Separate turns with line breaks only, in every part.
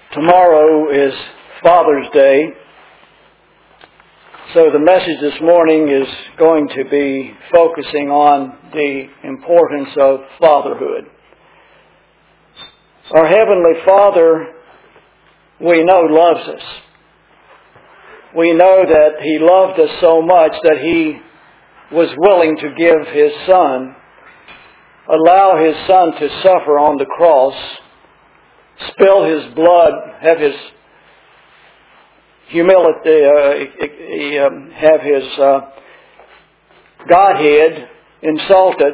Tomorrow is Father's Day, so the message this morning is going to be focusing on the importance of fatherhood. Our Heavenly Father, we know, loves us. We know that He loved us so much that He was willing to give His Son, allow His Son to suffer on the cross, spill His blood, have His humility, have His Godhead insulted.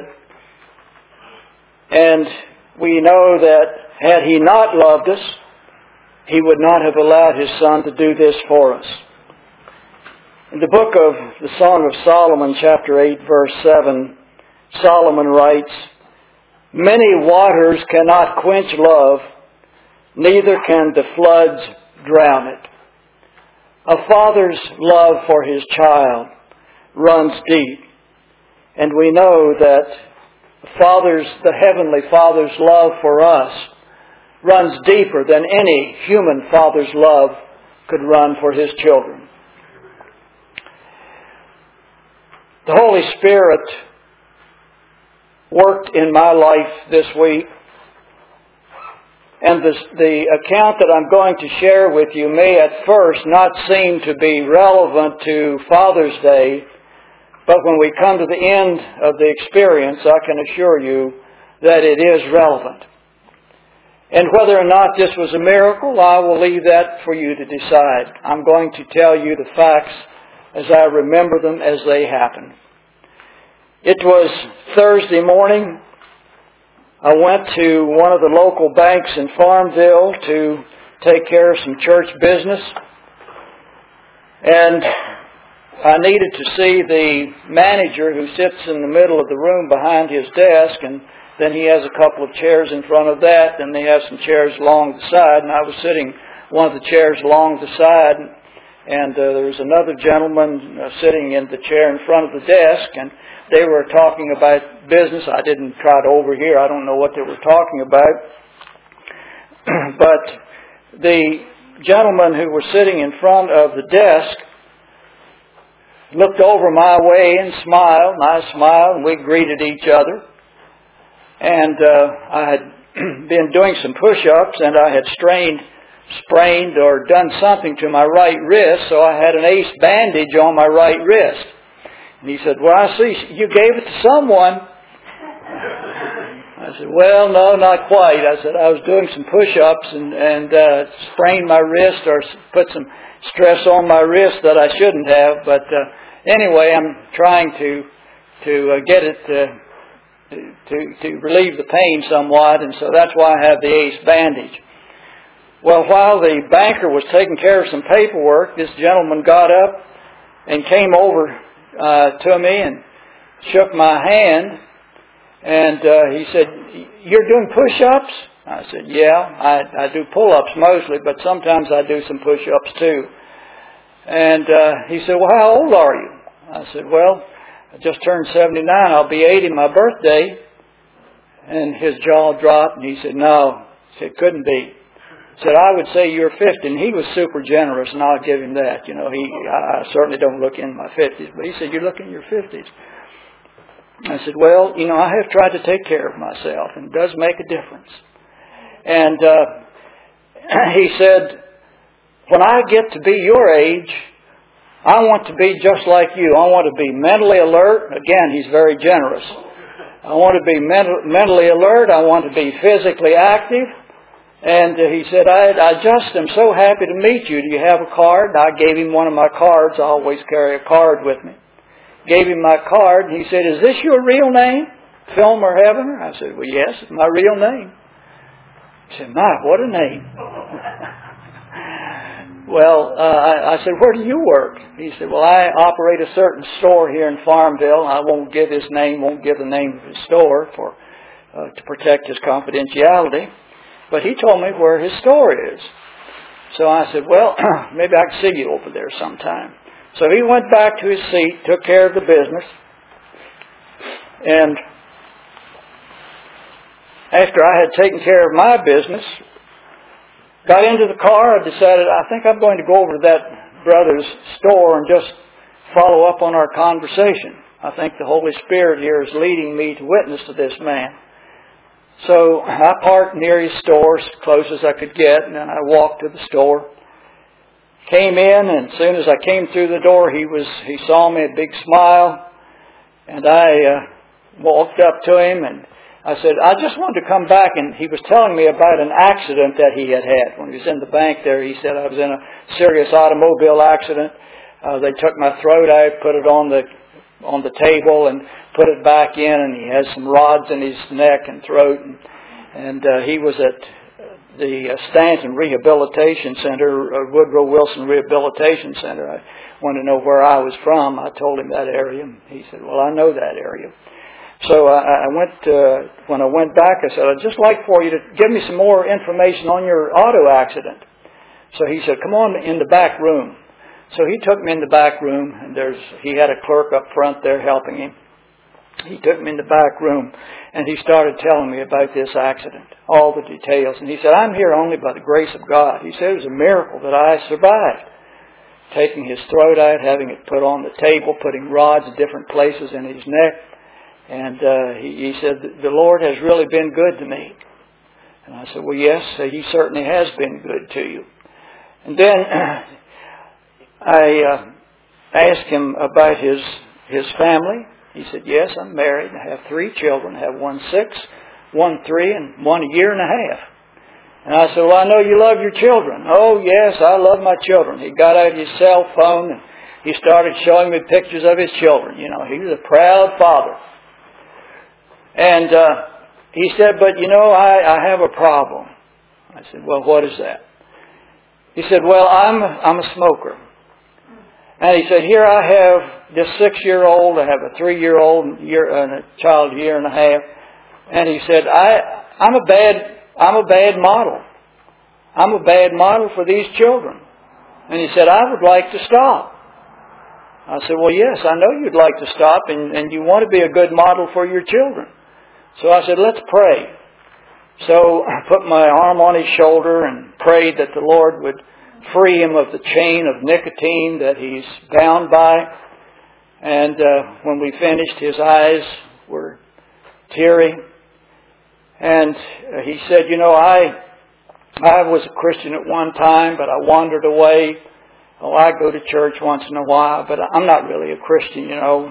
And we know that had He not loved us, He would not have allowed His Son to do this for us. In the book of the Song of Solomon, chapter 8, verse 7, Solomon writes, "Many waters cannot quench love, neither can the floods drown it." A father's love for his child runs deep. And we know that the Heavenly Father's love for us runs deeper than any human father's love could run for his children. The Holy Spirit worked in my life this week. And the account that I'm going to share with you may at first not seem to be relevant to Father's Day, but when we come to the end of the experience, I can assure you that it is relevant. And whether or not this was a miracle, I will leave that for you to decide. I'm going to tell you the facts as I remember them as they happened. It was Thursday morning. I went to one of the local banks in Farmville to take care of some church business. And I needed to see the manager who sits in the middle of the room behind his desk, and then he has a couple of chairs in front of that, and they have some chairs along the side, and I was sitting one of the chairs along the side, and there was another gentleman sitting in the chair in front of the desk, and they were talking about business. I didn't try to overhear. I don't know what they were talking about. But the gentleman who was sitting in front of the desk looked over my way and smiled, and I smiled, and we greeted each other. And I had been doing some push-ups, and I had sprained or done something to my right wrist, so I had an ace bandage on my right wrist. And he said, "Well, I see you gave it to someone." I said, "Well, no, not quite." I said, "I was doing some push-ups and sprained my wrist or put some stress on my wrist that I shouldn't have. But anyway, I'm trying to get it to relieve the pain somewhat, and so that's why I have the ace bandage." Well, while the banker was taking care of some paperwork, this gentleman got up and came over to me and shook my hand, and he said, "You're doing push-ups?" I said, "Yeah, I do pull-ups mostly, but sometimes I do some push-ups too." And he said, "Well, how old are you?" I said, "Well, I just turned 79. I'll be 80 my birthday." And his jaw dropped, and he said, "No," he said, "Couldn't be." He said, "I would say you're 50. And he was super generous, and I'll give him that. I certainly don't look in my 50s. But he said, "You look in your 50s. I said, "Well, I have tried to take care of myself, and it does make a difference." And he said, "When I get to be your age, I want to be just like you. I want to be mentally alert." Again, he's very generous. "I want to be mentally alert. I want to be physically active." And he said, I just am so happy to meet you. Do you have a card?" I gave him one of my cards. I always carry a card with me. Gave him my card, and he said, "Is this your real name, Filmer Heavener?" I said, "Well, yes, it's my real name." He said, "My, what a name." Well, I said, "Where do you work?" He said, "Well, I operate a certain store here in Farmville. I won't give his name, won't give the name of his store to protect his confidentiality. But he told me where his store is." So I said, "Well, maybe I can see you over there sometime." So he went back to his seat, took care of the business. And after I had taken care of my business, got into the car. I decided I think I'm going to go over to that brother's store and just follow up on our conversation. I think the Holy Spirit here is leading me to witness to this man. So I parked near his store as close as I could get, and then I walked to the store. Came in, and as soon as I came through the door, he saw me, a big smile, and I walked up to him, and I said, I just wanted to come back, and he was telling me about an accident that he had when he was in the bank there. He said, I was in a serious automobile accident. They took my throat out, put it on the table, and put it back in, and he has some rods in his neck and throat, and he was at the Stanton Rehabilitation Center, Woodrow Wilson Rehabilitation Center. I wanted to know where I was from. I told him that area. He said, well, I know that area. So when I went back, I said, I'd just like for you to give me some more information on your auto accident. So he said, come on in the back room. So he took me in the back room, and he had a clerk up front there helping him. He took me in the back room, and he started telling me about this accident, all the details. And he said, I'm here only by the grace of God. He said it was a miracle that I survived. Taking his throat out, having it put on the table, putting rods at different places in his neck. And he said, the Lord has really been good to me. And I said, well, yes, He certainly has been good to you. And then I asked him about his family. He said, yes, I'm married. I have 3 children. I have one 6, one 3, and one 1.5 years. And I said, well, I know you love your children. Oh, yes, I love my children. He got out his cell phone and he started showing me pictures of his children. You know, he was a proud father. And he said, but I have a problem. I said, well, what is that? He said, well, I'm a smoker. And he said, here I have this 6-year-old, I have a 3-year-old and a child 1.5 years. And he said, I'm a bad model. I'm a bad model for these children. And he said, I would like to stop. I said, well, yes, I know you'd like to stop, and you want to be a good model for your children. So I said, let's pray. So I put my arm on his shoulder and prayed that the Lord would free him of the chain of nicotine that he's bound by. And when we finished, his eyes were teary. And he said, I was a Christian at one time, but I wandered away. Oh, I go to church once in a while, but I'm not really a Christian,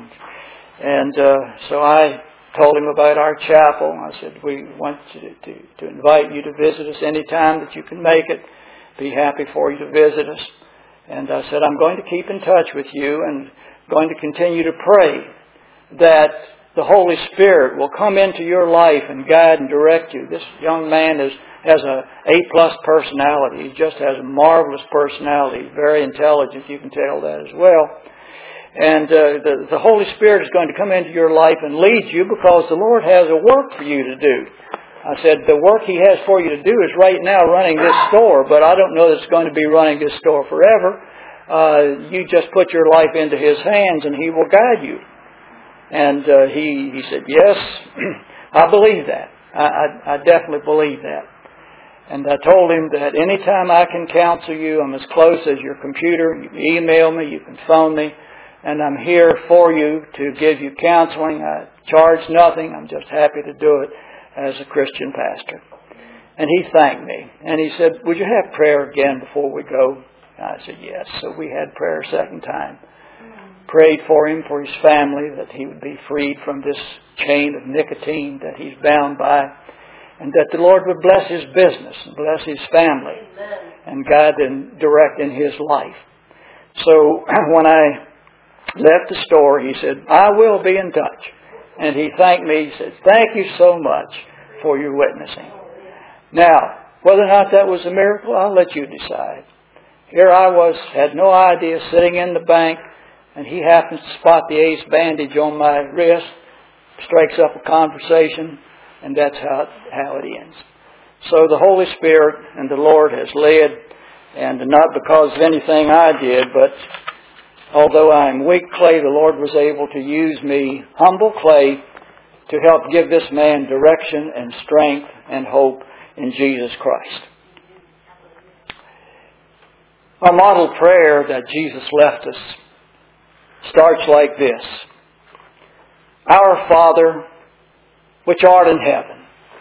And so I told him about our chapel. I said, we want to invite you to visit us any time that you can make it. Be happy for you to visit us. And I said, I'm going to keep in touch with you and going to continue to pray that the Holy Spirit will come into your life and guide and direct you. This young man has a A+ personality. He just has a marvelous personality. Very intelligent. You can tell that as well. And the Holy Spirit is going to come into your life and lead you because the Lord has a work for you to do. I said, the work He has for you to do is right now running this store, but I don't know that it's going to be running this store forever. You just put your life into His hands and He will guide you. And he said, yes, I believe that. I definitely believe that. And I told him that anytime I can counsel you, I'm as close as your computer. You can email me, you can phone me, and I'm here for you to give you counseling. I charge nothing. I'm just happy to do it as a Christian pastor. And he thanked me. And he said, would you have prayer again before we go? And I said, yes. So we had prayer a second time. Prayed for him, for his family, that he would be freed from this chain of nicotine that he's bound by. And that the Lord would bless his business and bless his family. Amen. And guide and direct in his life. So when I left the store, he said, I will be in touch. And he thanked me. He said, thank you so much for your witnessing. Now, whether or not that was a miracle, I'll let you decide. Here I was, had no idea, sitting in the bank, and he happens to spot the ace bandage on my wrist, strikes up a conversation, and that's how it ends. So the Holy Spirit and the Lord has led, and not because of anything I did, but although I am weak clay, the Lord was able to use me, humble clay, to help give this man direction and strength and hope in Jesus Christ. Our model prayer that Jesus left us starts like this. Our Father, which art in heaven.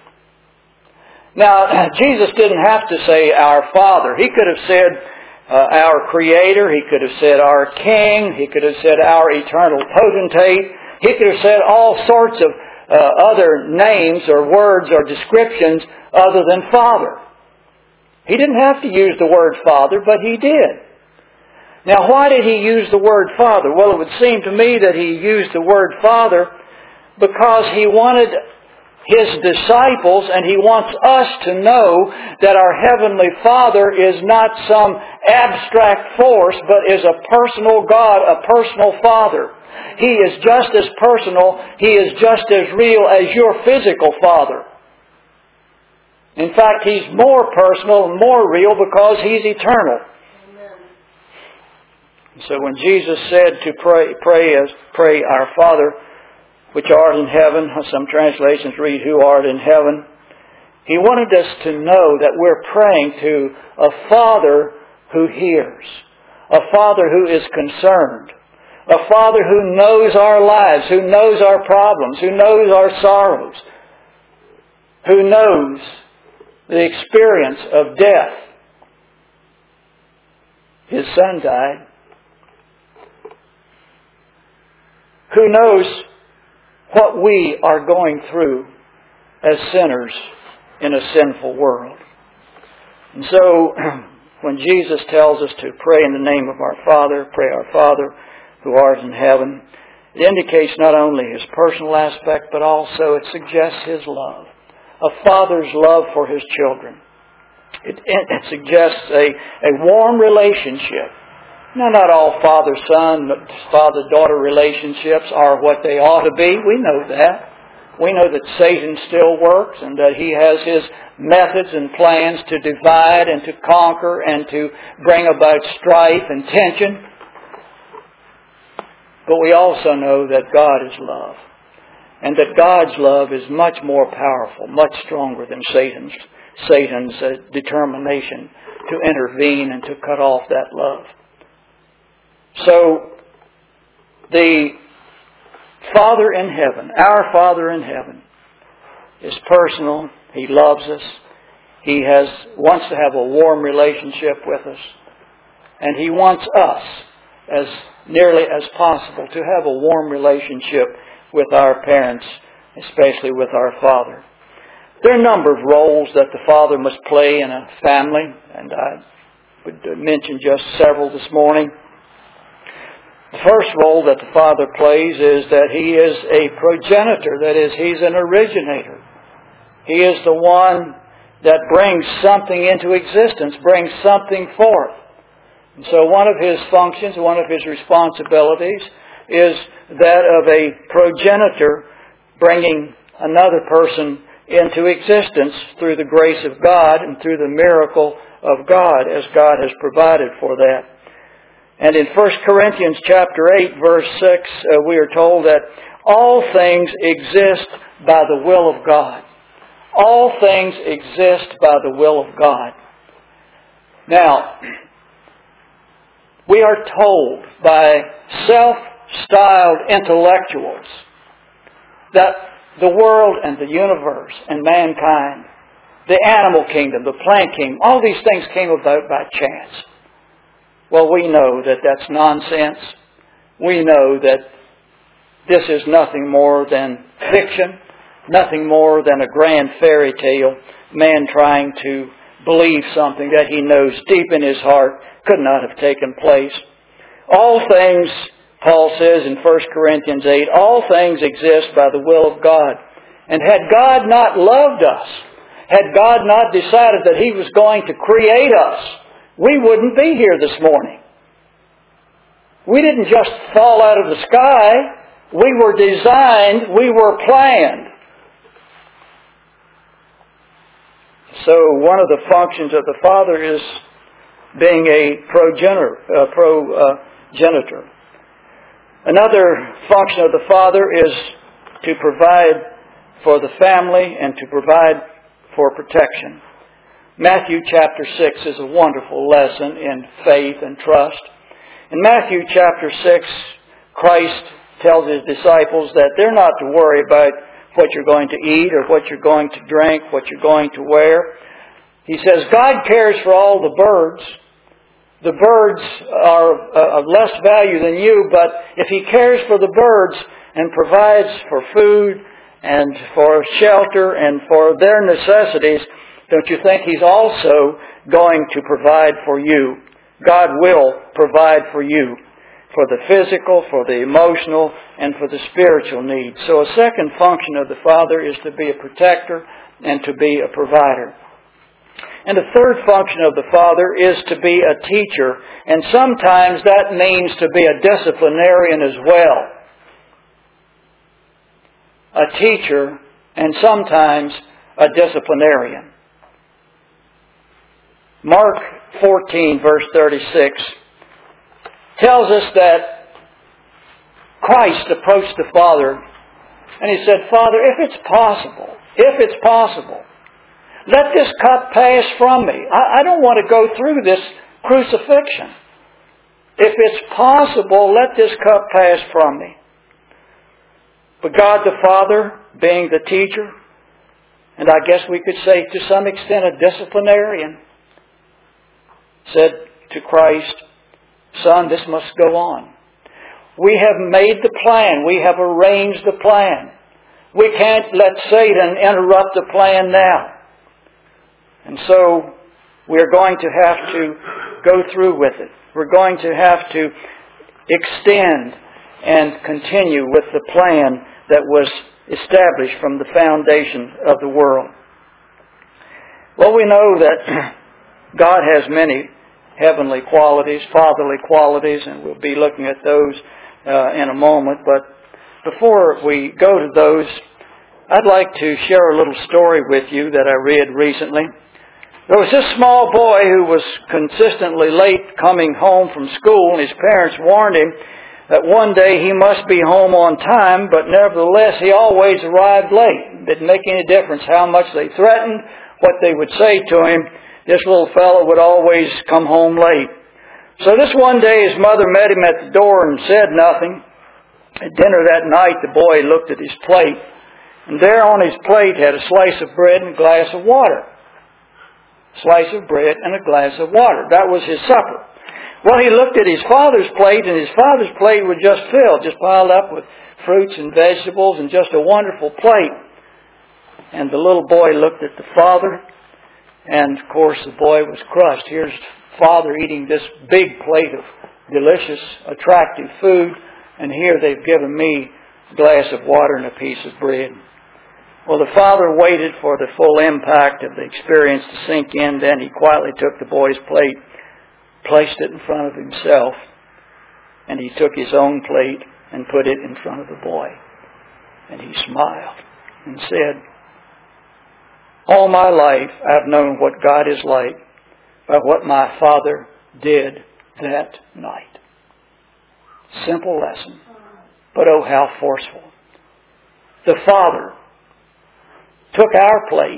Now, Jesus didn't have to say our Father. He could have said our Creator. He could have said our King. He could have said our eternal potentate. He could have said all sorts of other names or words or descriptions other than Father. He didn't have to use the word Father, but He did. Now, why did He use the word Father? Well, it would seem to me that He used the word Father because He wanted His disciples, and He wants us to know that our Heavenly Father is not some abstract force, but is a personal God, a personal Father. He is just as personal, He is just as real as your physical father. In fact, He's more personal and more real because He's eternal. Amen. So when Jesus said to pray our Father, which art in heaven, some translations read, who art in heaven, He wanted us to know that we're praying to a Father who hears, a Father who is concerned, a Father who knows our lives, who knows our problems, who knows our sorrows, who knows the experience of death. His Son died. Who knows what we are going through as sinners in a sinful world. And so, when Jesus tells us to pray in the name of our Father, pray our Father who art in heaven, it indicates not only His personal aspect, but also it suggests His love. A father's love for his children. It suggests a warm relationship. Now, not all father-son, father-daughter relationships are what they ought to be. We know that. We know that Satan still works and that he has his methods and plans to divide and to conquer and to bring about strife and tension. But we also know that God is love. And that God's love is much more powerful, much stronger than Satan's determination to intervene and to cut off that love. So, the Father in heaven, our Father in heaven, is personal. He loves us. He wants to have a warm relationship with us. And He wants us, as nearly as possible, to have a warm relationship with our parents, especially with our Father. There are a number of roles that the father must play in a family, and I would mention just several this morning. The first role that the father plays is that he is a progenitor, that is, he's an originator. He is the one that brings something into existence, brings something forth. And so one of his functions, one of his responsibilities is that of a progenitor bringing another person into existence through the grace of God and through the miracle of God as God has provided for that. And in 1 Corinthians chapter 8, verse 6, we are told that all things exist by the will of God. All things exist by the will of God. Now, we are told by self-styled intellectuals that the world and the universe and mankind, the animal kingdom, the plant kingdom, all these things came about by chance. Well, we know that that's nonsense. We know that this is nothing more than fiction, nothing more than a grand fairy tale, man trying to believe something that he knows deep in his heart could not have taken place. All things, Paul says in 1 Corinthians 8, all things exist by the will of God. And had God not loved us, had God not decided that He was going to create us, we wouldn't be here this morning. We didn't just fall out of the sky. We were designed, we were planned. So one of the functions of the Father is being a progenitor. Another function of the Father is to provide for the family and to provide for protection. Matthew chapter 6 is a wonderful lesson in faith and trust. In Matthew chapter 6, Christ tells His disciples that they're not to worry about what you're going to eat or what you're going to drink, what you're going to wear. He says, God cares for all the birds. The birds are of less value than you, but if He cares for the birds and provides for food and for shelter and for their necessities, don't you think He's also going to provide for you? God will provide for you, for the physical, for the emotional, and for the spiritual needs. So a second function of the Father is to be a protector and to be a provider. And the third function of the Father is to be a teacher, and sometimes that means to be a disciplinarian as well. A teacher and sometimes a disciplinarian. Mark 14, verse 36, tells us that Christ approached the Father and He said, Father, if it's possible, let this cup pass from me. I don't want to go through this crucifixion. If it's possible, let this cup pass from me. But God the Father, being the teacher, and I guess we could say to some extent a disciplinarian, said to Christ, Son, this must go on. We have made the plan. We have arranged the plan. We can't let Satan interrupt the plan now. And so we're going to have to go through with it. We're going to have to extend and continue with the plan that was established from the foundation of the world. Well, we know that God has many heavenly qualities, fatherly qualities, and we'll be looking at those in a moment. But before we go to those, I'd like to share a little story with you that I read recently. There was this small boy who was consistently late coming home from school, and his parents warned him that one day he must be home on time, but nevertheless he always arrived late. It didn't make any difference how much they threatened, what they would say to him. This little fellow would always come home late. So this one day his mother met him at the door and said nothing. At dinner that night the boy looked at his plate, and there on his plate had a slice of bread and a glass of water. Slice of bread and a glass of water. That was his supper. Well, he looked at his father's plate, and his father's plate was just filled, just piled up with fruits and vegetables, and just a wonderful plate. And the little boy looked at the father, and of course the boy was crushed. Here's father eating this big plate of delicious, attractive food, and here they've given me a glass of water and a piece of bread. Well, the father waited for the full impact of the experience to sink in. Then he quietly took the boy's plate, placed it in front of himself, and he took his own plate and put it in front of the boy. And he smiled and said, all my life I've known what God is like by what my Father did that night. Simple lesson, but oh how forceful. The Father took our plate,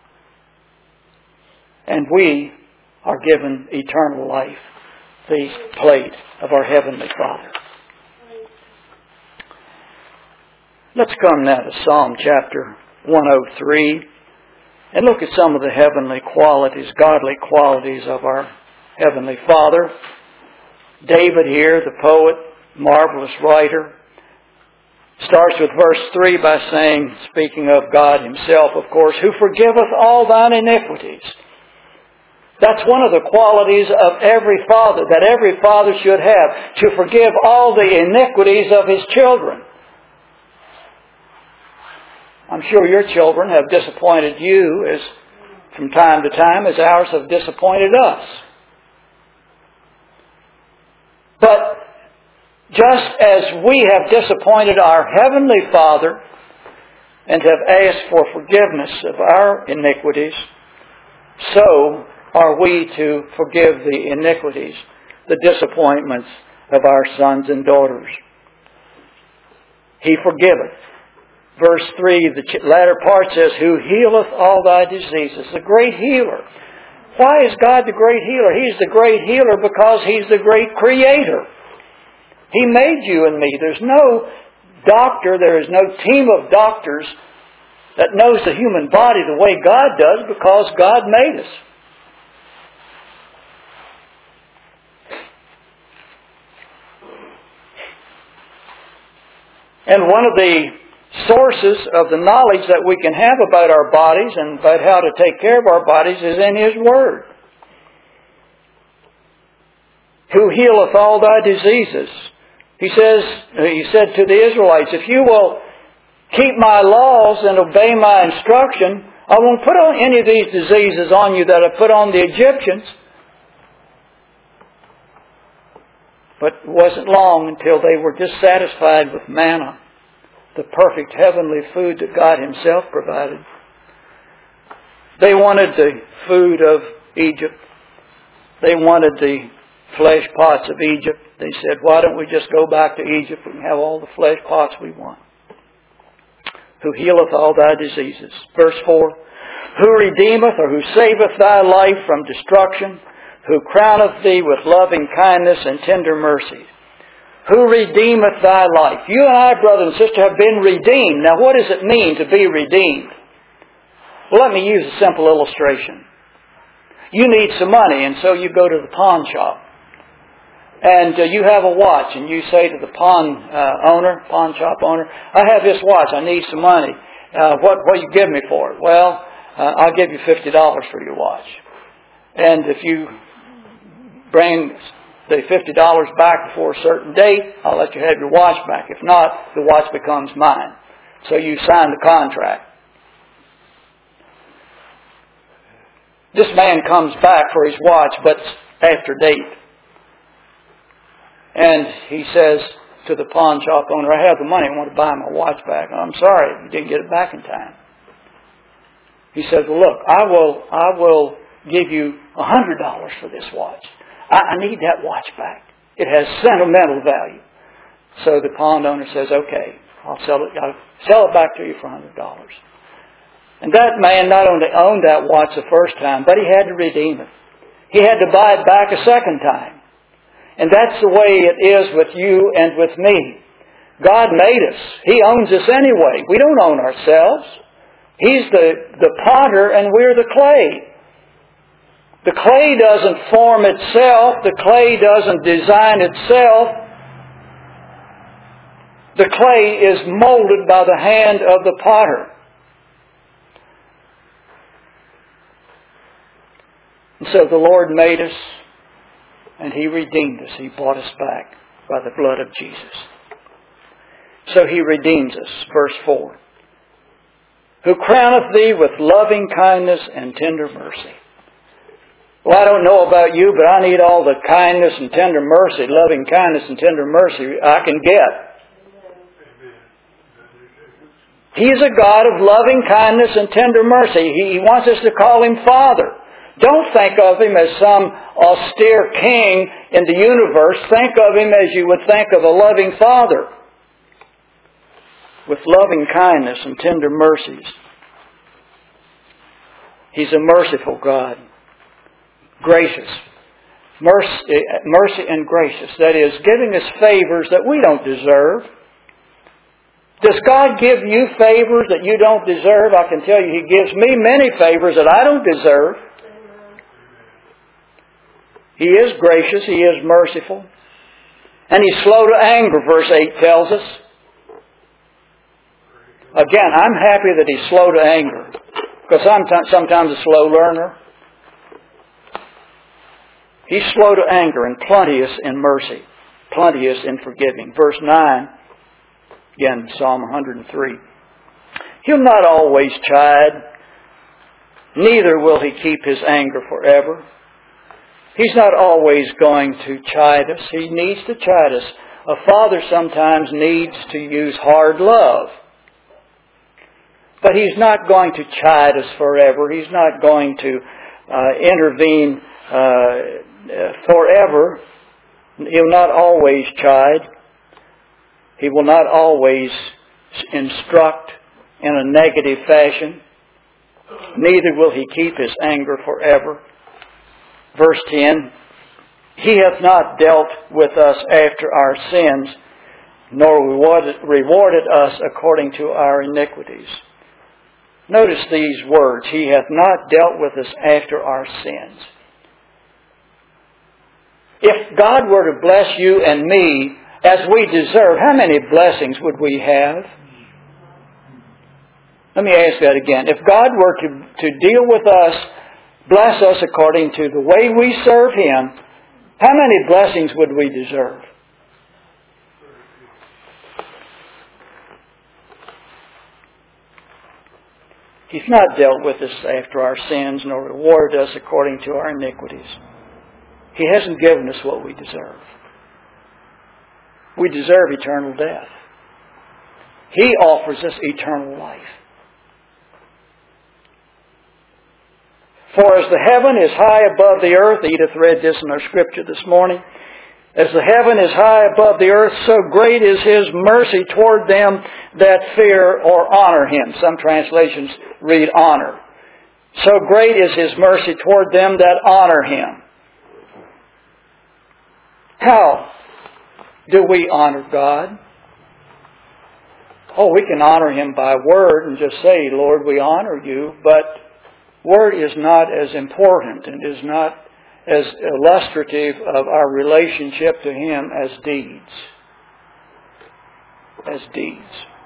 and we are given eternal life, the plate of our Heavenly Father. Let's come now to Psalm chapter 103 and look at some of the heavenly qualities, godly qualities of our Heavenly Father. David here, the poet, marvelous writer, starts with verse 3 by saying, speaking of God Himself, of course, who forgiveth all thine iniquities. That's one of the qualities of every father, that every father should have, to forgive all the iniquities of his children. I'm sure your children have disappointed you as from time to time as ours have disappointed us. But just as we have disappointed our Heavenly Father and have asked for forgiveness of our iniquities, so are we to forgive the iniquities, the disappointments of our sons and daughters. He forgiveth. Verse 3, the latter part says, who healeth all thy diseases. The great healer. Why is God the great healer? He's the great healer because He's the great creator. He made you and me. There's no doctor, there is no team of doctors that knows the human body the way God does because God made us. And one of the sources of the knowledge that we can have about our bodies and about how to take care of our bodies is in His Word. Who healeth all thy diseases? He said to the Israelites, if you will keep my laws and obey my instruction, I won't put on any of these diseases on you that I put on the Egyptians. But it wasn't long until they were dissatisfied with manna, the perfect heavenly food that God Himself provided. They wanted the food of Egypt. They wanted the flesh pots of Egypt. They said, why don't we just go back to Egypt and have all the flesh pots we want? Who healeth all thy diseases. Verse 4, who redeemeth or who saveth thy life from destruction, who crowneth thee with loving kindness and tender mercies. Who redeemeth thy life. You and I, brother and sister, have been redeemed. Now what does it mean to be redeemed? Well, let me use a simple illustration. You need some money, and so you go to the pawn shop. And you have a watch, and you say to the pawn shop owner, I have this watch, I need some money. What will you give me for it? Well, I'll give you $50 for your watch. And if you bring the $50 back before a certain date, I'll let you have your watch back. If not, the watch becomes mine. So you sign the contract. This man comes back for his watch, but after date. And he says to the pawn shop owner, I have the money, I want to buy my watch back. I'm sorry, you didn't get it back in time. He says, well look, I will give you $100 for this watch. I need that watch back. It has sentimental value. So the pawn owner says, okay, I'll sell it back to you for $100. And that man not only owned that watch the first time, but he had to redeem it. He had to buy it back a second time. And that's the way it is with you and with me. God made us. He owns us anyway. We don't own ourselves. He's the potter and we're the clay. The clay doesn't form itself. The clay doesn't design itself. The clay is molded by the hand of the potter. And so the Lord made us and He redeemed us. He bought us back by the blood of Jesus. So He redeems us. Verse 4. Who crowneth thee with loving kindness and tender mercy. Well, I don't know about you, but I need all the kindness and tender mercy, loving kindness and tender mercy I can get. He's a God of loving kindness and tender mercy. He wants us to call Him Father. Don't think of Him as some austere king in the universe. Think of Him as you would think of a loving Father. With loving kindness and tender mercies. He's a merciful God. Gracious. Mercy and gracious. That is, giving us favors that we don't deserve. Does God give you favors that you don't deserve? I can tell you He gives me many favors that I don't deserve. He is gracious. He is merciful. And He's slow to anger, verse 8 tells us. Again, I'm happy that He's slow to anger. Because I'm sometimes a slow learner. He's slow to anger and plenteous in mercy. Plenteous in forgiving. Verse 9, again, Psalm 103. He'll not always chide, neither will He keep His anger forever. He's not always going to chide us. He needs to chide us. A father sometimes needs to use hard love. But He's not going to chide us forever. He's not going to intervene forever. He'll not always chide. He will not always instruct in a negative fashion. Neither will He keep His anger forever. Verse 10, He hath not dealt with us after our sins, nor rewarded us according to our iniquities. Notice these words, He hath not dealt with us after our sins. If God were to bless you and me as we deserve, how many blessings would we have? Let me ask that again. If God were to deal with us, bless us according to the way we serve Him, how many blessings would we deserve? He's not dealt with us after our sins, nor rewarded us according to our iniquities. He hasn't given us what we deserve. We deserve eternal death. He offers us eternal life. For as the heaven is high above the earth, Edith read this in our scripture this morning, as the heaven is high above the earth, so great is His mercy toward them that fear or honor Him. Some translations read honor. So great is His mercy toward them that honor Him. How do we honor God? Oh, we can honor Him by word and just say, Lord, we honor You, but word is not as important and is not as illustrative of our relationship to Him as deeds. As deeds.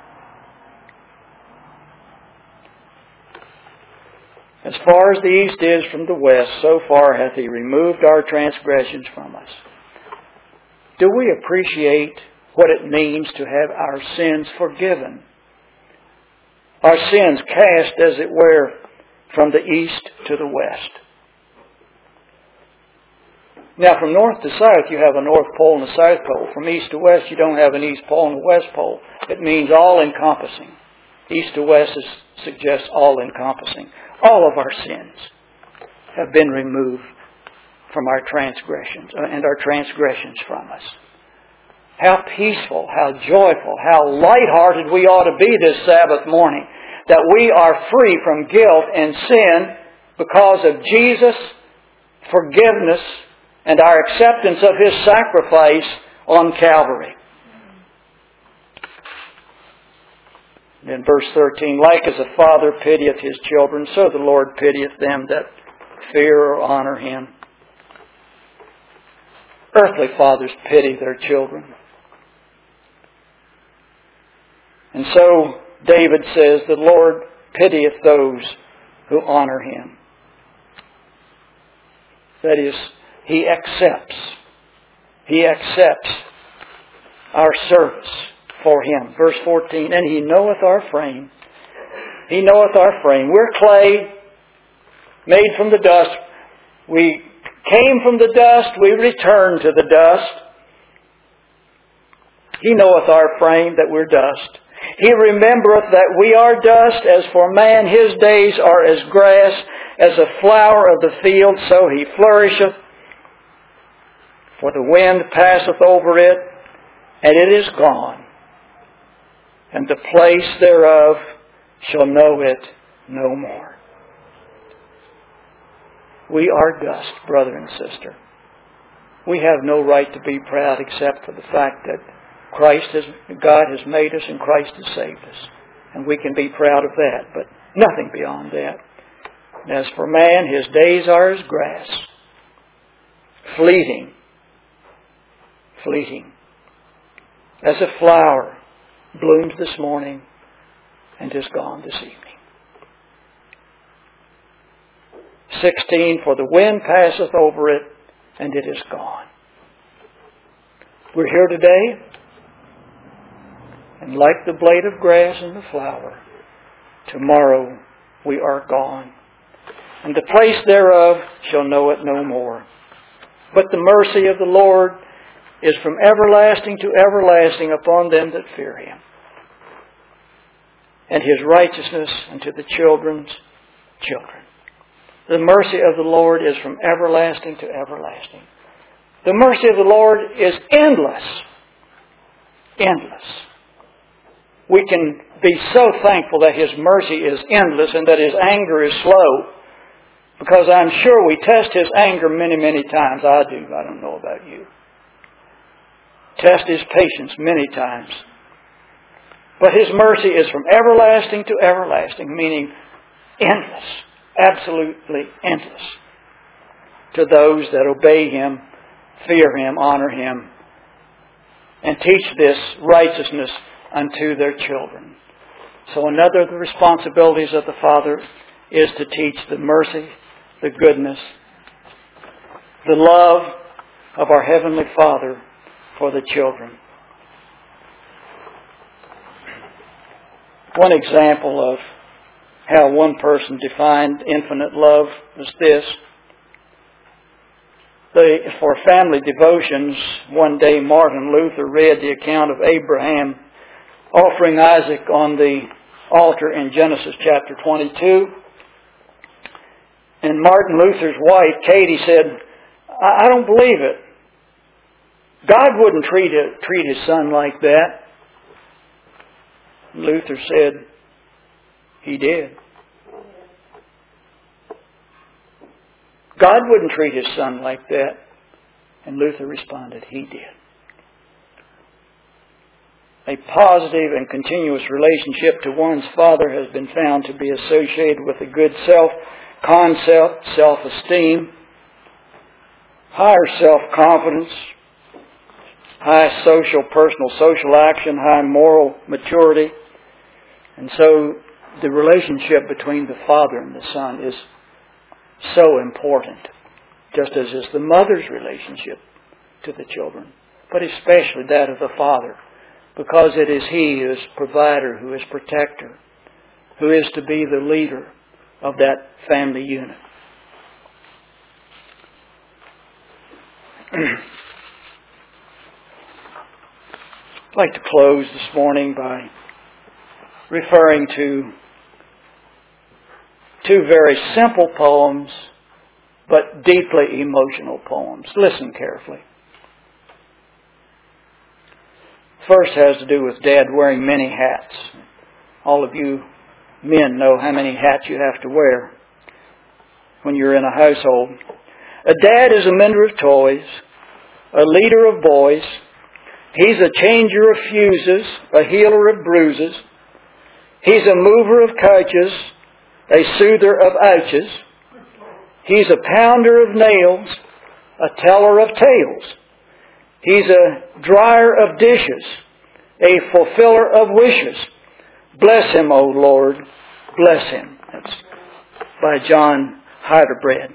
As far as the east is from the west, so far hath He removed our transgressions from us. Do we appreciate what it means to have our sins forgiven? Our sins cast, as it were, from the east to the west. Now, from north to south, you have a north pole and a south pole. From east to west, you don't have an east pole and a west pole. It means all-encompassing. East to west suggests all-encompassing. All of our sins have been removed from our transgressions and our transgressions from us. How peaceful, how joyful, how lighthearted we ought to be this Sabbath morning, that we are free from guilt and sin because of Jesus' forgiveness and our acceptance of His sacrifice on Calvary. In verse 13, like as a father pitieth his children, so the Lord pitieth them that fear or honor Him. Earthly fathers pity their children. And so David says, the Lord pitieth those who honor Him. That is, He accepts our service for Him. Verse 14, and He knoweth our frame. He knoweth our frame. We're clay, made from the dust. We came from the dust, we return to the dust. He knoweth our frame, that we're dust. He remembereth that we are dust. As for man, his days are as grass, as a flower of the field, so he flourisheth. For the wind passeth over it, and it is gone. And the place thereof shall know it no more. We are dust, brother and sister. We have no right to be proud except for the fact that God has made us and Christ has saved us. And we can be proud of that, but nothing beyond that. And as for man, his days are as grass. Fleeting. As a flower bloomed this morning and is gone this evening. 16, for the wind passeth over it, and it is gone. We're here today, and like the blade of grass and the flower, tomorrow we are gone. And the place thereof shall know it no more. But the mercy of the Lord is from everlasting to everlasting upon them that fear Him, and His righteousness unto the children's children. The mercy of the Lord is from everlasting to everlasting. The mercy of the Lord is endless. Endless. We can be so thankful that His mercy is endless and that His anger is slow. Because I'm sure we test His anger many, many times. I do. I don't know about you. Test His patience many times. But His mercy is from everlasting to everlasting, meaning endless, absolutely endless, to those that obey Him, fear Him, honor Him, and teach this righteousness unto their children. So another of the responsibilities of the Father is to teach the mercy, the goodness, the love of our Heavenly Father for the children. One example of how one person defined infinite love was this. For family devotions, one day Martin Luther read the account of Abraham offering Isaac on the altar in Genesis chapter 22. And Martin Luther's wife, Katie, said, I don't believe it. God wouldn't treat His son like that. Luther said, He did. God wouldn't treat His son like that. And Luther responded, He did. A positive and continuous relationship to one's Father has been found to be associated with a good self-concept, self-esteem, higher self-confidence, high personal action, high moral maturity. And so the relationship between the Father and the Son is so important, just as is the mother's relationship to the children, but especially that of the Father, because it is He who is provider, who is protector, who is to be the leader of that family unit. I'd like to close this morning by referring to two very simple poems, but deeply emotional poems. Listen carefully. First has to do with Dad wearing many hats. All of you men know how many hats you have to wear when you're in a household. A dad is a mender of toys, a leader of boys. He's a changer of fuses, a healer of bruises. He's a mover of couches, a soother of ouches. He's a pounder of nails, a teller of tales. He's a dryer of dishes, a fulfiller of wishes. Bless Him, O Lord, bless Him. That's by Joanne Heidelberg.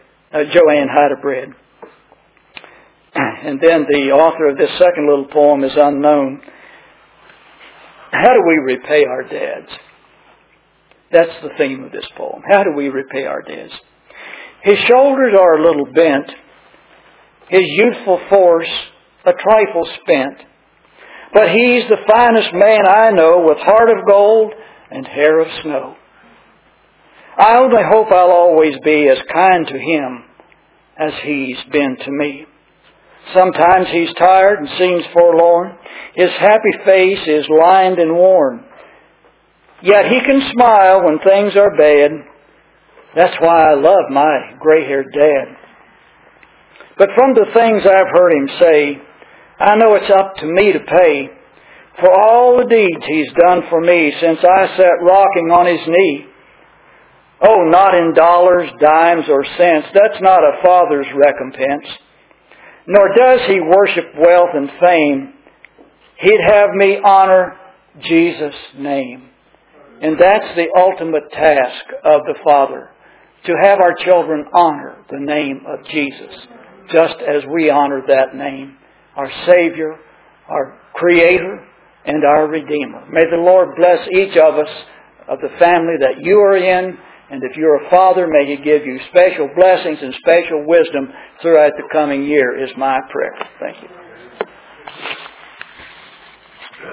And then the author of this second little poem is unknown. How do we repay our dads? That's the theme of this poem. How do we repay our dads? His shoulders are a little bent, his youthful force a trifle spent, but he's the finest man I know, with heart of gold and hair of snow. I only hope I'll always be as kind to him as he's been to me. Sometimes he's tired and seems forlorn. His happy face is lined and worn. Yet he can smile when things are bad. That's why I love my gray-haired dad. But from the things I've heard him say, I know it's up to me to pay for all the deeds he's done for me since I sat rocking on his knee. Oh, not in dollars, dimes, or cents. That's not a father's recompense. Nor does he worship wealth and fame. He'd have me honor Jesus' name. And that's the ultimate task of the Father, to have our children honor the name of Jesus, just as we honor that name, our Savior, our Creator, and our Redeemer. May the Lord bless each of us, of the family that you are in, and if you're a father, may He give you special blessings and special wisdom throughout the coming year, is my prayer. Thank you.